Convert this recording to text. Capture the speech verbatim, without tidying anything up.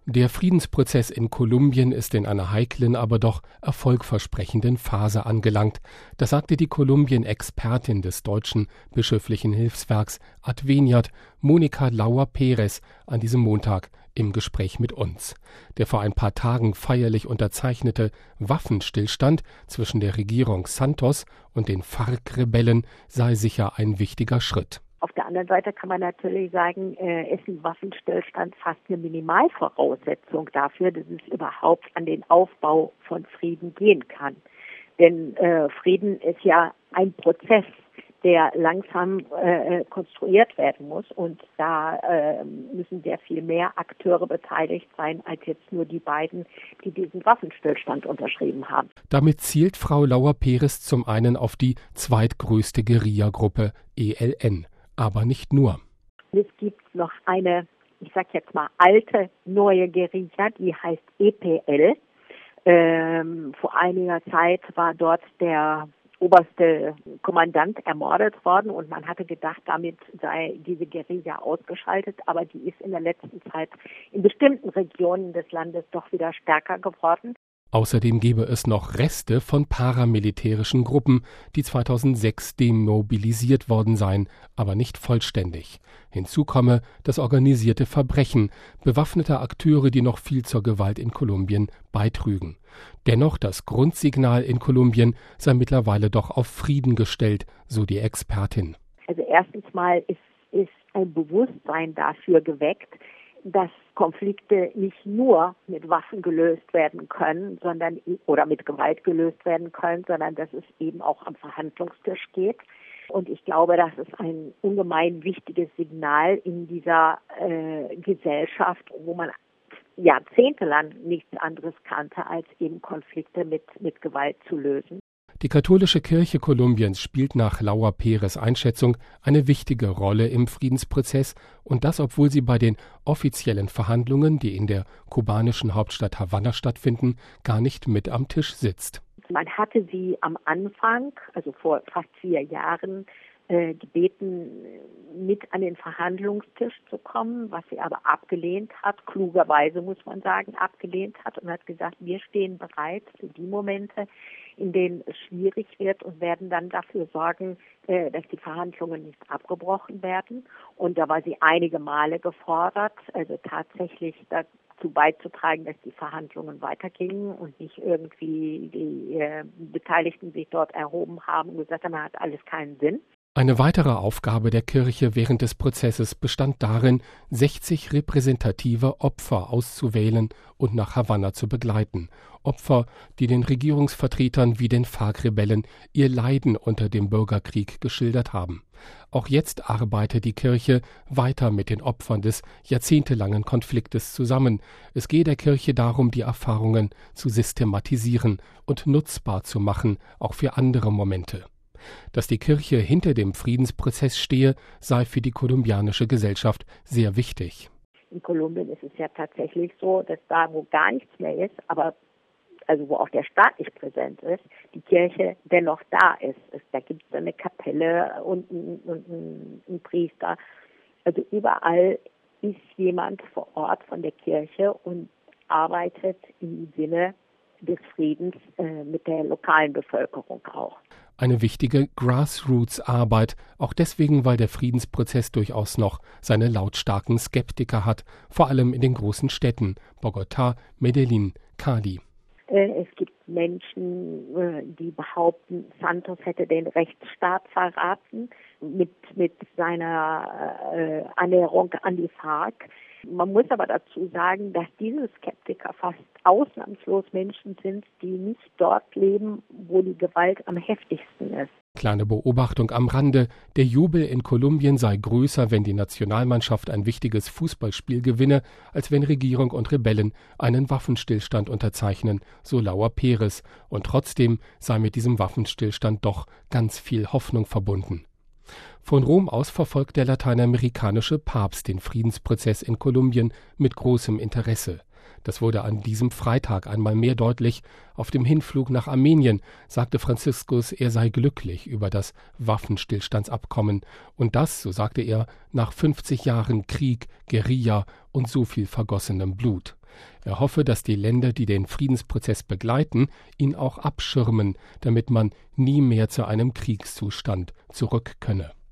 Der Friedensprozess in Kolumbien ist in einer heiklen, aber doch erfolgversprechenden Phase angelangt. Das sagte die Kolumbien-Expertin des Deutschen Bischöflichen Hilfswerks Adveniat, Monika Lauer-Perez, an diesem Montag im Gespräch mit uns. Der vor ein paar Tagen feierlich unterzeichnete Waffenstillstand zwischen der Regierung Santos und den FARC-Rebellen sei sicher ein wichtiger Schritt. Auf der anderen Seite kann man natürlich sagen, äh, ist ein Waffenstillstand fast eine Minimalvoraussetzung dafür, dass es überhaupt an den Aufbau von Frieden gehen kann. Denn äh, Frieden ist ja ein Prozess, der langsam äh, konstruiert werden muss. Und da äh, müssen sehr viel mehr Akteure beteiligt sein, als jetzt nur die beiden, die diesen Waffenstillstand unterschrieben haben. Damit zielt Frau Lauer-Perez zum einen auf die zweitgrößte Guerilla-Gruppe E L N. Aber nicht nur. Es gibt noch eine, ich sag jetzt mal, alte, neue Guerilla, die heißt E P L. Ähm, vor einiger Zeit war dort der oberste Kommandant ermordet worden und man hatte gedacht, damit sei diese Guerilla ausgeschaltet, aber die ist in der letzten Zeit in bestimmten Regionen des Landes doch wieder stärker geworden. Außerdem gebe es noch Reste von paramilitärischen Gruppen, die zweitausendsechs demobilisiert worden seien, aber nicht vollständig. Hinzu komme das organisierte Verbrechen, bewaffneter Akteure, die noch viel zur Gewalt in Kolumbien beitrügen. Dennoch, das Grundsignal in Kolumbien sei mittlerweile doch auf Frieden gestellt, so die Expertin. Also erstens mal ist, ist ein Bewusstsein dafür geweckt, dass Konflikte nicht nur mit Waffen gelöst werden können, sondern oder mit Gewalt gelöst werden können, sondern dass es eben auch am Verhandlungstisch geht. Und ich glaube, das ist ein ungemein wichtiges Signal in dieser äh, Gesellschaft, wo man jahrzehntelang nichts anderes kannte, als eben Konflikte mit, mit Gewalt zu lösen. Die katholische Kirche Kolumbiens spielt nach Lauer-Perez Einschätzung eine wichtige Rolle im Friedensprozess und das, obwohl sie bei den offiziellen Verhandlungen, die in der kubanischen Hauptstadt Havanna stattfinden, gar nicht mit am Tisch sitzt. Man hatte sie am Anfang, also vor fast vier Jahren, äh, gebeten, mit an den Verhandlungstisch zu kommen, was sie aber abgelehnt hat, klugerweise muss man sagen, abgelehnt hat und hat gesagt, wir stehen bereit für die Momente, in denen es schwierig wird und werden dann dafür sorgen, äh, dass die Verhandlungen nicht abgebrochen werden. Und da war sie einige Male gefordert, also tatsächlich dazu beizutragen, dass die Verhandlungen weitergingen und nicht irgendwie die äh, Beteiligten sich dort erhoben haben und gesagt haben, hat alles keinen Sinn. Eine weitere Aufgabe der Kirche während des Prozesses bestand darin, sechzig repräsentative Opfer auszuwählen und nach Havanna zu begleiten. Opfer, die den Regierungsvertretern wie den FARC-Rebellen ihr Leiden unter dem Bürgerkrieg geschildert haben. Auch jetzt arbeitet die Kirche weiter mit den Opfern des jahrzehntelangen Konfliktes zusammen. Es gehe der Kirche darum, die Erfahrungen zu systematisieren und nutzbar zu machen, auch für andere Momente. Dass die Kirche hinter dem Friedensprozess stehe, sei für die kolumbianische Gesellschaft sehr wichtig. In Kolumbien ist es ja tatsächlich so, dass da, wo gar nichts mehr ist, aber also wo auch der Staat nicht präsent ist, die Kirche dennoch da ist. Es, da gibt es eine Kapelle und einen Priester. Also überall ist jemand vor Ort von der Kirche und arbeitet im Sinne des Friedens äh, mit der lokalen Bevölkerung auch. Eine wichtige Grassroots-Arbeit, auch deswegen, weil der Friedensprozess durchaus noch seine lautstarken Skeptiker hat, vor allem in den großen Städten Bogotá, Medellín, Cali. Es gibt Menschen, die behaupten, Santos hätte den Rechtsstaat verraten mit, mit seiner äh, Annäherung an die FARC. Man muss aber dazu sagen, dass diese Skeptiker fast ausnahmslos Menschen sind, die nicht dort leben, wo die Gewalt am heftigsten ist. Kleine Beobachtung am Rande. Der Jubel in Kolumbien sei größer, wenn die Nationalmannschaft ein wichtiges Fußballspiel gewinne, als wenn Regierung und Rebellen einen Waffenstillstand unterzeichnen, so Lauer-Perez. Und trotzdem sei mit diesem Waffenstillstand doch ganz viel Hoffnung verbunden. Von Rom aus verfolgt der lateinamerikanische Papst den Friedensprozess in Kolumbien mit großem Interesse. Das wurde an diesem Freitag einmal mehr deutlich. Auf dem Hinflug nach Armenien sagte Franziskus, er sei glücklich über das Waffenstillstandsabkommen. Und das, so sagte er, nach fünfzig Jahren Krieg, Guerilla und so viel vergossenem Blut. Er hoffe, dass die Länder, die den Friedensprozess begleiten, ihn auch abschirmen, damit man nie mehr zu einem Kriegszustand zurück könne.